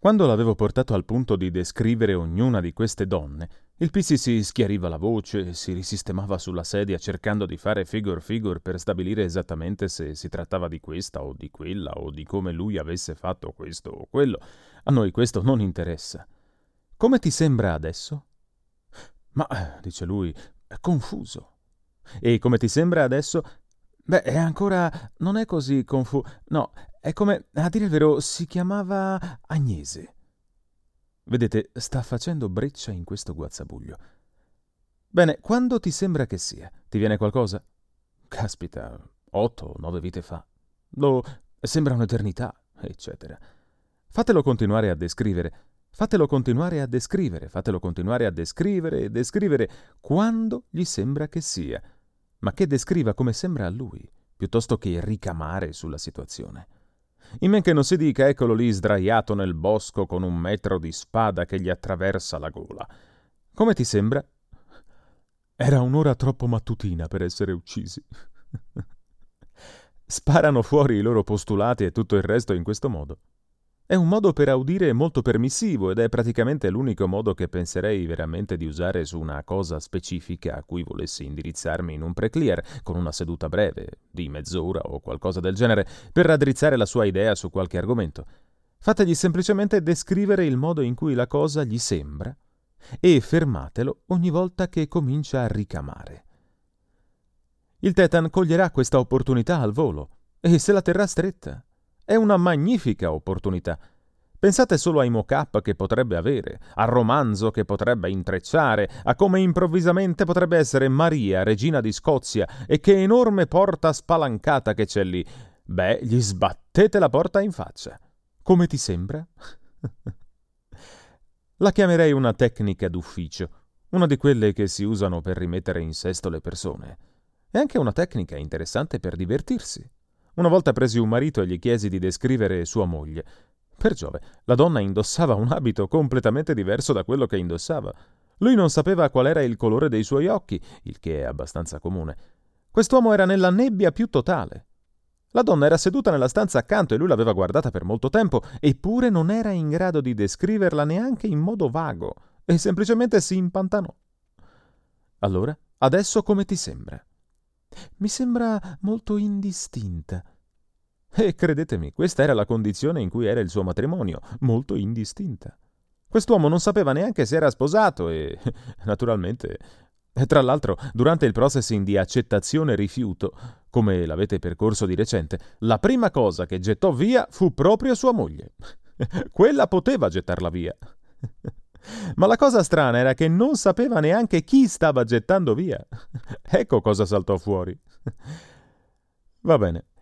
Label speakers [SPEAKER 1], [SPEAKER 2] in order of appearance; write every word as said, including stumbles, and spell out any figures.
[SPEAKER 1] Quando l'avevo portato al punto di descrivere ognuna di queste donne, il Pissi si schiariva la voce, si risistemava sulla sedia cercando di fare figure figure per stabilire esattamente se si trattava di questa o di quella o di come lui avesse fatto questo o quello. A noi questo non interessa. Come ti sembra adesso? Ma, dice lui, è confuso. E come ti sembra adesso? Beh, è ancora... non è così confuso. No, è come... a dire il vero, si chiamava Agnese. Vedete, sta facendo breccia in questo guazzabuglio. Bene, quando ti sembra che sia? Ti viene qualcosa? Caspita, otto o nove vite fa. Lo... sembra un'eternità, eccetera. Fatelo continuare a descrivere. Fatelo continuare a descrivere, fatelo continuare a descrivere e descrivere quando gli sembra che sia, ma che descriva come sembra a lui, piuttosto che ricamare sulla situazione. In men che non si dica, eccolo lì sdraiato nel bosco con un metro di spada che gli attraversa la gola. Come ti sembra? Era un'ora troppo mattutina per essere uccisi. Sparano fuori i loro postulati e tutto il resto in questo modo. È un modo per audire molto permissivo ed è praticamente l'unico modo che penserei veramente di usare su una cosa specifica a cui volessi indirizzarmi in un pre-clear, con una seduta breve, di mezz'ora o qualcosa del genere, per raddrizzare la sua idea su qualche argomento. Fategli semplicemente descrivere il modo in cui la cosa gli sembra e fermatelo ogni volta che comincia a ricamare. Il Tetan coglierà questa opportunità al volo e se la terrà stretta. È una magnifica opportunità. Pensate solo ai mock-up che potrebbe avere, al romanzo che potrebbe intrecciare, a come improvvisamente potrebbe essere Maria, regina di Scozia, e che enorme porta spalancata che c'è lì. Beh, gli sbattete la porta in faccia. Come ti sembra? La chiamerei una tecnica d'ufficio, una di quelle che si usano per rimettere in sesto le persone. È anche una tecnica interessante per divertirsi. Una volta presi un marito e gli chiesi di descrivere sua moglie. Per Giove, la donna indossava un abito completamente diverso da quello che indossava. Lui non sapeva qual era il colore dei suoi occhi, il che è abbastanza comune. Quest'uomo era nella nebbia più totale. La donna era seduta nella stanza accanto e lui l'aveva guardata per molto tempo, eppure non era in grado di descriverla neanche in modo vago, e semplicemente si impantanò. Allora, adesso come ti sembra? Mi sembra molto indistinta. E credetemi, questa era la condizione in cui era il suo matrimonio, molto indistinta. Quest'uomo non sapeva neanche se era sposato e, naturalmente, tra l'altro, durante il processing di accettazione e rifiuto, come l'avete percorso di recente, la prima cosa che gettò via fu proprio sua moglie. Quella poteva gettarla via. Ma la cosa strana era che non sapeva neanche chi stava gettando via. Ecco cosa saltò fuori. Va bene,